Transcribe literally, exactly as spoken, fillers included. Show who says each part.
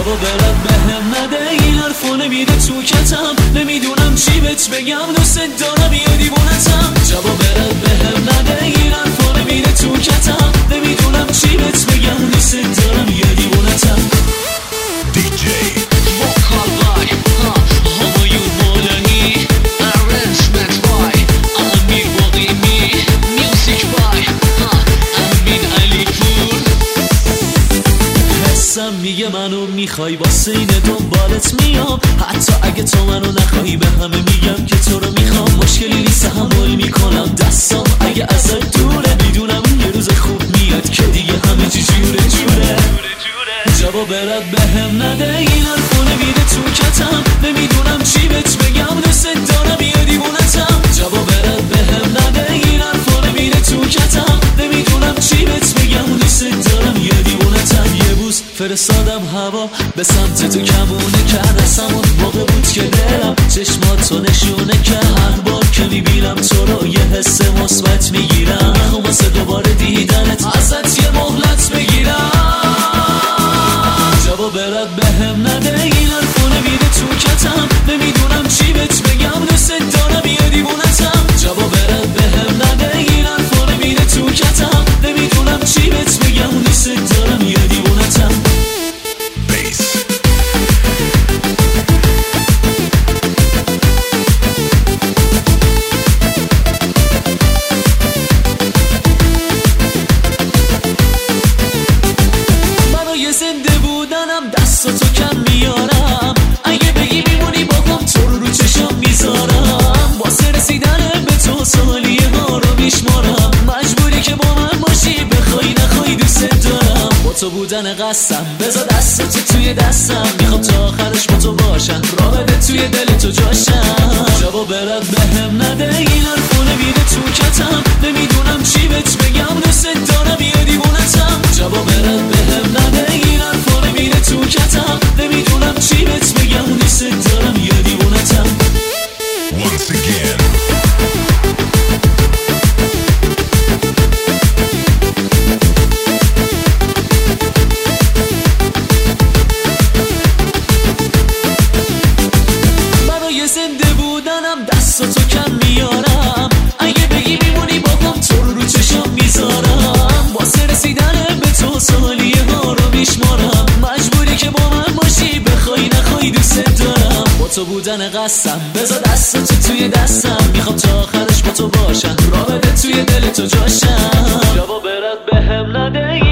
Speaker 1: جواب رد بهم نده، این حرفا نمیره تو کتم. نمیدونم چی بهت بگم، دوست دارم یه دیوونتم. جواب رد بهم نده، این حرفا نمیره تو کتم. نمیدونم چی بهت بگم، دوست دارم یه دیوونتم.
Speaker 2: دی جی
Speaker 1: Vocal by Hamayun Molani, arrangement by Amir Waqimi, music by Amin Alipur. حسم میگه منو میخوای، واسه اینه دنبالت میام. حتی اگه تو منو نخوای به همه میگم که تو رو میخوام. مشکلی نیست تحمل میکنم، دستام اگه ازت دوره. میدونم یه روز خوب میاد که دیگه همه چی جوره جوره. جواب رد بهم نده، این حرفا نمیره تو کتم. نمیدونم چی بهت بگم، دوست دارم یه دیوونتم. جواب رد بهم نده، این حرفا نمیره تو کتم. نمیدونم چی بهت بگم، دوست دارم یه دیوونتم. یه بوس فرستادم هوا به سمت تو، کمونه کرد از همون موقع بود که دلم چشماتو نشونه کرد. هر بار که میبینم تو رو یه حس مثبت میگیرم. میخوام واسه دوباره دیدنت ازت یه مهلت بگیرم. جواب رد بهم نده، این حرفا نمیره تو کتم. نمیدونم چی بهت بگم، دوست دارم یه دیوونتم. جواب رد بهم نده، این حرفا نمیره تو کتم. نمیدونم چی بهت بگم، دوست دارم یه دیوونتم.
Speaker 2: بیس
Speaker 1: زنده بودنم دستاتو کم میارم. اگه بگی میمونی باهم تو رو رو چشم میذارم. واسه رسیدن به تو سالیه ها رو میشمارم. مجبوری که با من باشی، بخوای نخوای دوست دارم. با تو بودن قسم، بذار دستاتو توی دستم. میخوام تا آخرش با تو باشم، راه بده توی دل تو جاشم. جواب رد بهم نده، این حرفا نمیره تو کتم. نمیدونم چی بهت بگم، دوست دارم یه دیوونتم. جواب رد بهم نده، این حرفا نمیره تو کتم. نمیدونم چی بهت بگم، دوست دارم یه دیوونتم.
Speaker 2: once again
Speaker 1: برای زنده بودنم دستاتو کم میارم. اگه بگی میمونی باهم تو رو رو چشم میذارم. واسه رسیدن به تو سالیه ها رو میشمارم. مجبوری که با من باشی، بخوای نخوای دوست دارم. با تو بودن قسم، بذار دستاتو توی دستم. میخوام تا آخرش با تو باشم، راه بده توی دل تو جاشم. جواب رد بهم نده،